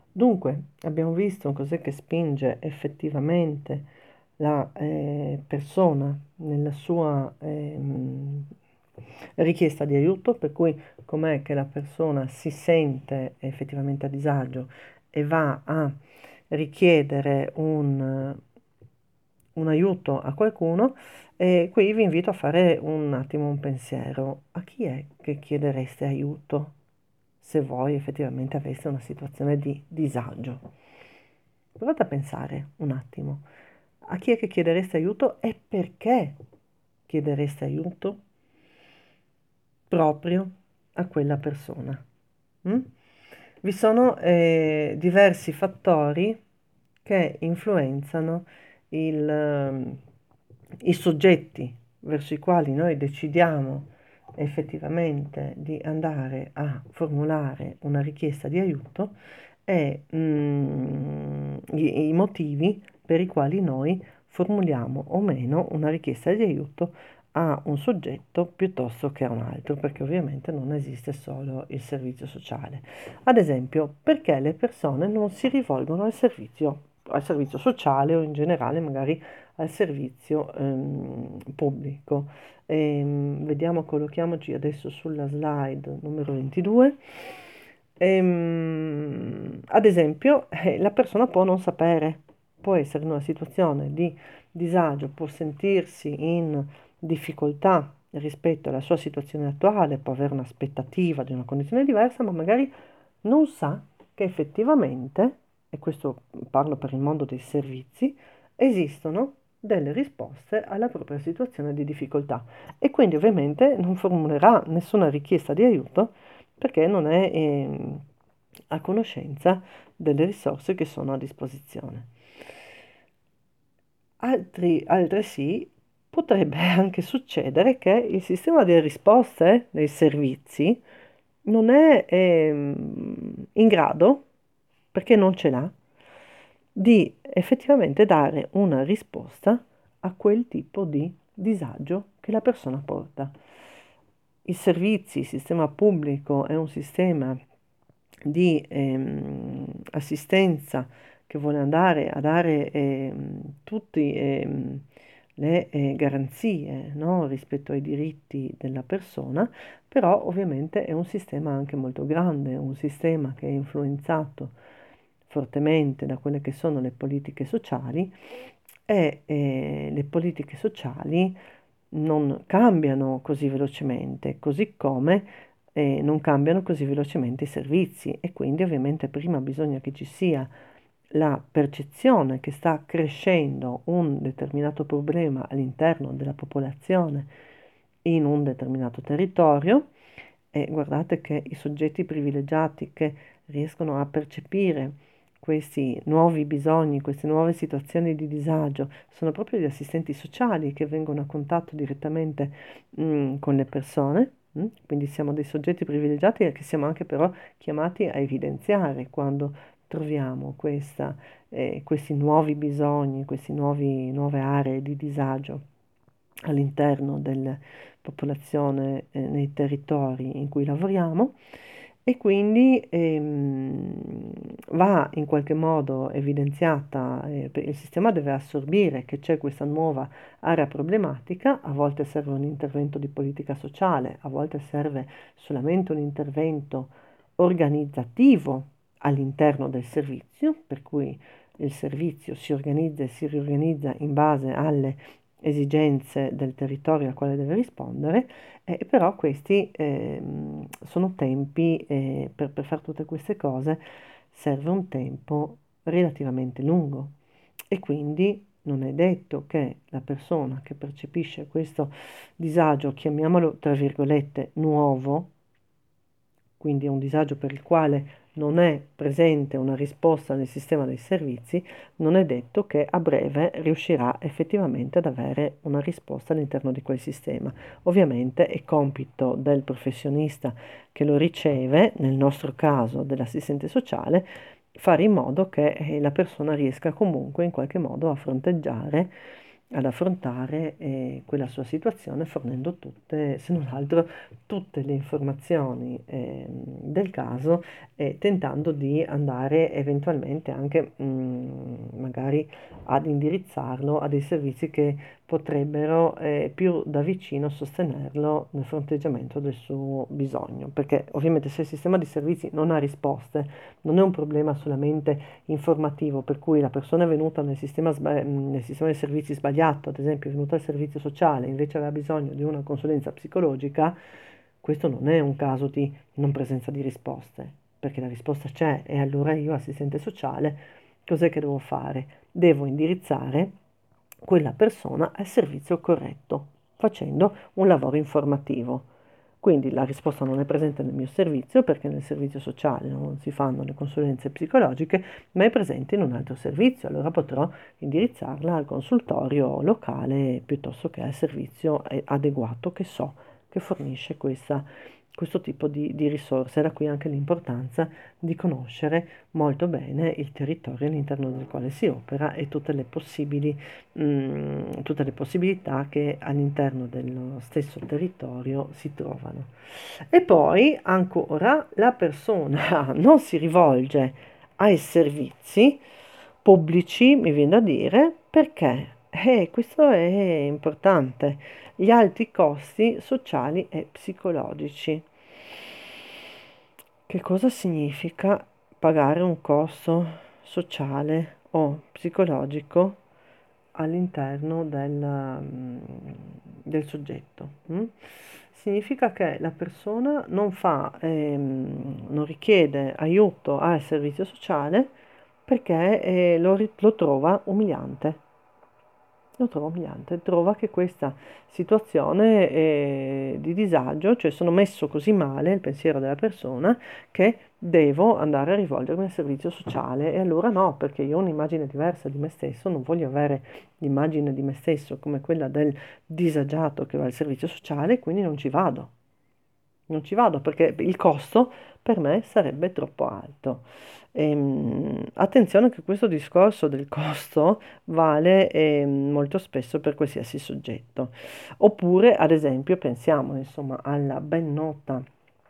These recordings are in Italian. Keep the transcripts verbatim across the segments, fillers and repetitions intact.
Dunque, abbiamo visto cos'è che spinge effettivamente la eh, persona nella sua ehm, richiesta di aiuto, per cui com'è che la persona si sente effettivamente a disagio e va a richiedere un, un aiuto a qualcuno. E qui vi invito a fare un attimo un pensiero. A chi è che chiedereste aiuto se voi effettivamente aveste una situazione di disagio? Provate a pensare un attimo. A chi è che chiedereste aiuto e perché chiedereste aiuto proprio a quella persona? Mm? Vi sono eh, diversi fattori che influenzano il, ehm, i soggetti verso i quali noi decidiamo effettivamente di andare a formulare una richiesta di aiuto e mm, i, i motivi per i quali noi formuliamo o meno una richiesta di aiuto a un soggetto piuttosto che a un altro, perché ovviamente non esiste solo il servizio sociale. Ad esempio, perché le persone non si rivolgono al servizio, al servizio sociale o in generale magari al servizio ehm, pubblico. Ehm, vediamo, collochiamoci adesso sulla slide numero ventidue. Ehm, ad esempio, eh, la persona può non sapere, può essere in una situazione di disagio, può sentirsi in difficoltà rispetto alla sua situazione attuale, può avere un'aspettativa di una condizione diversa, ma magari non sa che effettivamente, e questo parlo per il mondo dei servizi, esistono delle risposte alla propria situazione di difficoltà e quindi ovviamente non formulerà nessuna richiesta di aiuto perché non è ehm, a conoscenza delle risorse che sono a disposizione. Altri, altresì potrebbe anche succedere che il sistema delle risposte dei servizi non è ehm, in grado, perché non ce l'ha, di effettivamente dare una risposta a quel tipo di disagio che la persona porta. I servizi, il sistema pubblico è un sistema di ehm, assistenza che vuole andare a dare ehm, tutte ehm, le eh, garanzie, no, rispetto ai diritti della persona, però ovviamente è un sistema anche molto grande, un sistema che è influenzato fortemente da quelle che sono le politiche sociali e eh, le politiche sociali non cambiano così velocemente, così come eh, non cambiano così velocemente i servizi e quindi ovviamente prima bisogna che ci sia la percezione che sta crescendo un determinato problema all'interno della popolazione in un determinato territorio e guardate che i soggetti privilegiati che riescono a percepire questi nuovi bisogni, queste nuove situazioni di disagio, sono proprio gli assistenti sociali che vengono a contatto direttamente mm, con le persone. mm. Quindi siamo dei soggetti privilegiati e che siamo anche però chiamati a evidenziare quando troviamo questa, eh, questi nuovi bisogni, queste nuove aree di disagio all'interno della popolazione eh, nei territori in cui lavoriamo e quindi ehm, va in qualche modo evidenziata, eh, il sistema deve assorbire che c'è questa nuova area problematica, a volte serve un intervento di politica sociale, a volte serve solamente un intervento organizzativo all'interno del servizio, per cui il servizio si organizza e si riorganizza in base alle esigenze del territorio al quale deve rispondere, eh, però questi ehm, sono tempi, eh, per, per fare tutte queste cose serve un tempo relativamente lungo e quindi non è detto che la persona che percepisce questo disagio, chiamiamolo tra virgolette, nuovo, quindi è un disagio per il quale non è presente una risposta nel sistema dei servizi, non è detto che a breve riuscirà effettivamente ad avere una risposta all'interno di quel sistema. Ovviamente è compito del professionista che lo riceve, nel nostro caso dell'assistente sociale, fare in modo che eh, la persona riesca comunque in qualche modo a fronteggiare ad affrontare eh, quella sua situazione fornendo tutte, se non altro, tutte le informazioni ehm, del caso e tentando di andare eventualmente anche mh, magari ad indirizzarlo a dei servizi che potrebbero eh, più da vicino sostenerlo nel fronteggiamento del suo bisogno, perché ovviamente se il sistema di servizi non ha risposte, non è un problema solamente informativo, per cui la persona è venuta nel sistema, sba- nel sistema dei servizi sbagliato, ad esempio è venuta al servizio sociale, invece aveva bisogno di una consulenza psicologica, questo non è un caso di non presenza di risposte, perché la risposta c'è e allora io, assistente sociale, cos'è che devo fare? Devo indirizzare quella persona al servizio corretto, facendo un lavoro informativo. Quindi la risposta non è presente nel mio servizio perché nel servizio sociale non si fanno le consulenze psicologiche, ma è presente in un altro servizio. Allora potrò indirizzarla al consultorio locale piuttosto che al servizio eh, adeguato che so che fornisce questa, questo tipo di, di risorse. Da qui anche l'importanza di conoscere molto bene il territorio all'interno del quale si opera e tutte le possibili, mh, tutte le possibilità che all'interno dello stesso territorio si trovano. E poi ancora la persona non si rivolge ai servizi pubblici, mi viene da dire, perché eh, questo è importante, gli alti costi sociali e psicologici. Che cosa significa pagare un costo sociale o psicologico all'interno del, mm, del soggetto? mm? Significa che la persona non fa, ehm, non richiede aiuto al servizio sociale perché eh, lo, ri- lo trova umiliante. Lo trovo umiliante, trova che questa situazione eh, di disagio, cioè sono messo così male il pensiero della persona che devo andare a rivolgermi al servizio sociale e allora no, perché io ho un'immagine diversa di me stesso, non voglio avere l'immagine di me stesso come quella del disagiato che va al servizio sociale, quindi non ci vado. Non ci vado perché il costo per me sarebbe troppo alto. Ehm, attenzione che questo discorso del costo vale ehm, molto spesso per qualsiasi soggetto. Oppure, ad esempio, pensiamo insomma alla ben nota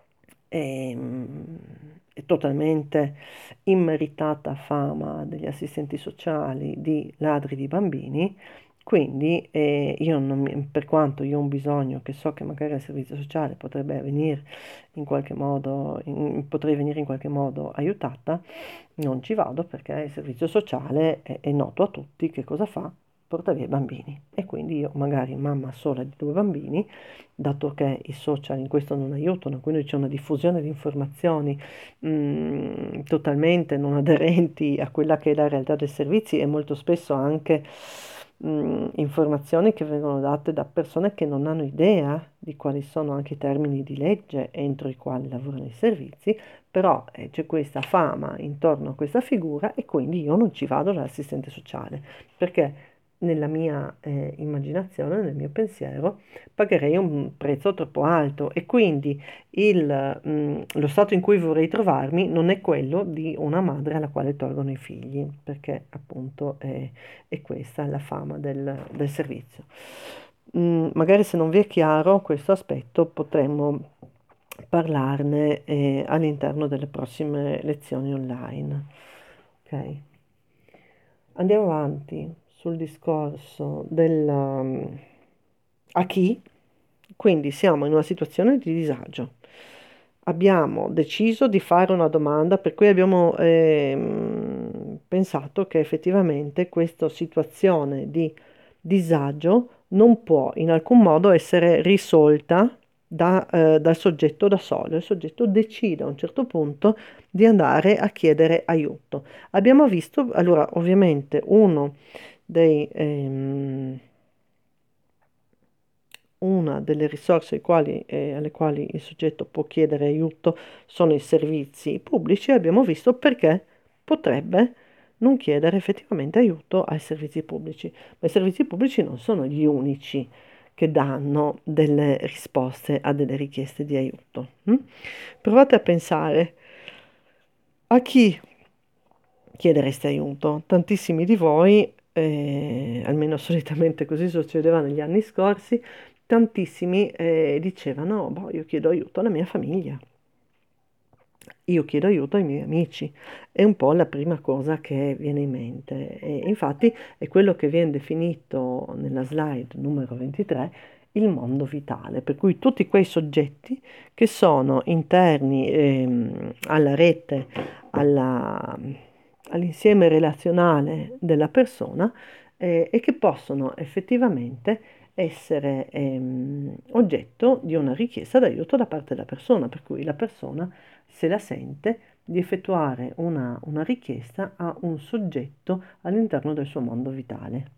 ehm, e totalmente immeritata fama degli assistenti sociali di ladri di bambini. Quindi eh, io non mi- per quanto io ho un bisogno che so che magari il servizio sociale potrebbe venire in qualche modo, in- potrei venire in qualche modo aiutata, non ci vado perché il servizio sociale è, è noto a tutti che cosa fa? Porta via i bambini. E quindi io, magari mamma sola di due bambini, dato che i social in questo non aiutano, quindi c'è una diffusione di informazioni mh, totalmente non aderenti a quella che è la realtà dei servizi e molto spesso anche mh, informazioni che vengono date da persone che non hanno idea di quali sono anche i termini di legge entro i quali lavorano i servizi, però eh, c'è questa fama intorno a questa figura e quindi io non ci vado dall'assistente sociale, perché nella mia eh, immaginazione, nel mio pensiero, pagherei un prezzo troppo alto e quindi il, mh, lo stato in cui vorrei trovarmi non è quello di una madre alla quale tolgono i figli, perché appunto è, è questa la fama del, del servizio. Mm, magari se non vi è chiaro questo aspetto potremmo parlarne eh, all'interno delle prossime lezioni online. Ok. Andiamo avanti sul discorso del um, a chi, quindi siamo in una situazione di disagio. Abbiamo deciso di fare una domanda per cui abbiamo ehm, pensato che effettivamente questa situazione di disagio non può in alcun modo essere risolta da, eh, dal soggetto da solo. Il soggetto decide a un certo punto di andare a chiedere aiuto. Abbiamo visto, allora, ovviamente uno dei, ehm, una delle risorse ai quali, eh, alle quali il soggetto può chiedere aiuto sono i servizi pubblici. Abbiamo visto perché potrebbe non chiedere effettivamente aiuto ai servizi pubblici, ma i servizi pubblici non sono gli unici che danno delle risposte a delle richieste di aiuto. mm? Provate a pensare a chi chiedereste aiuto. Tantissimi di voi eh, almeno solitamente così succedeva negli anni scorsi, tantissimi eh, dicevano, boh, io chiedo aiuto alla mia famiglia, io chiedo aiuto ai miei amici. È un po' la prima cosa che viene in mente. E infatti è quello che viene definito nella slide numero ventitré il mondo vitale, per cui tutti quei soggetti che sono interni ehm, alla rete, alla- all'insieme relazionale della persona eh, e che possono effettivamente essere ehm, oggetto di una richiesta d'aiuto da parte della persona, per cui la persona se la sente di effettuare una, una richiesta a un soggetto all'interno del suo mondo vitale.